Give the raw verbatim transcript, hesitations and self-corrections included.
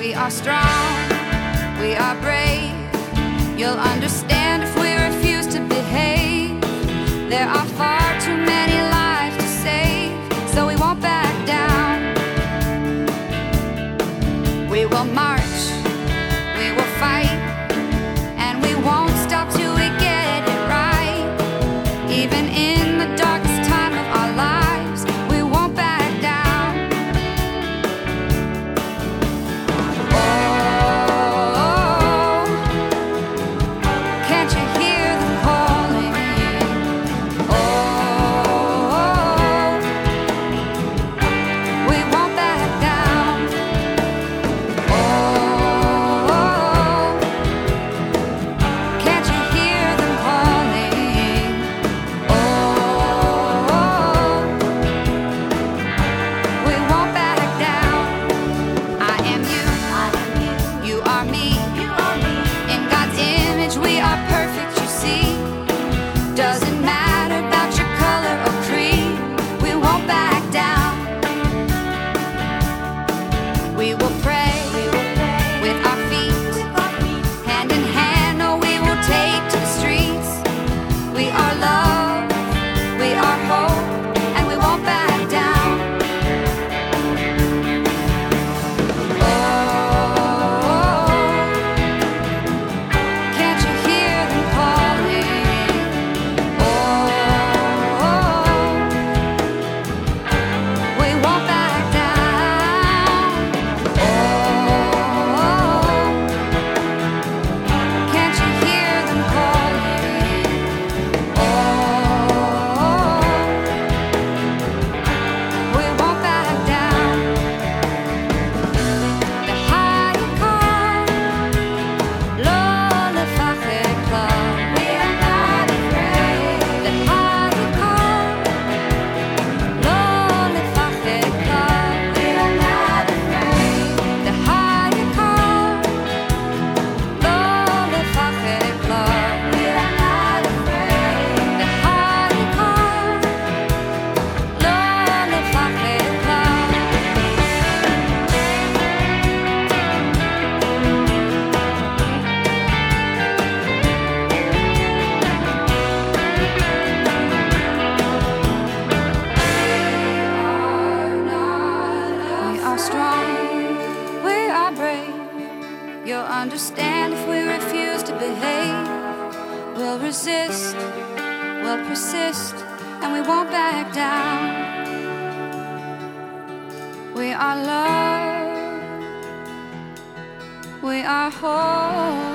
We are strong, we are brave. You'll understand if we refuse to behave. There are far too many lives to save, so we won't back down. We will march, we will fight, and we won't stop till we get it right. Even in the darkest time of our lives, we won't back down. Oh, can't you hear them calling? Oh, we won't back down. Oh, can't you hear them calling? Oh, we won't back down. I am you, you are me. In God's image we are perfect, you see. Doesn't matter about your color or creed, we won't back down. We will pray with our feet, hand in hand, oh we will take to the streets. We are love, we are hope, and we won't back down. Oh, can't you hear them calling? Oh, we won't back down. Oh, can't you hear them calling? Oh, we won't back down. The higher call, lo לפחד כלל. We are not afraid. The higher call, lo לפחד כלל. We are not afraid. The higher call, lo לפחד כלל. We are not afraid. The higher call, lo לפחד כלל. We are strong, we are brave. You'll understand if we refuse to behave. We'll resist, we'll persist, and we won't back down. We are love, we are hope.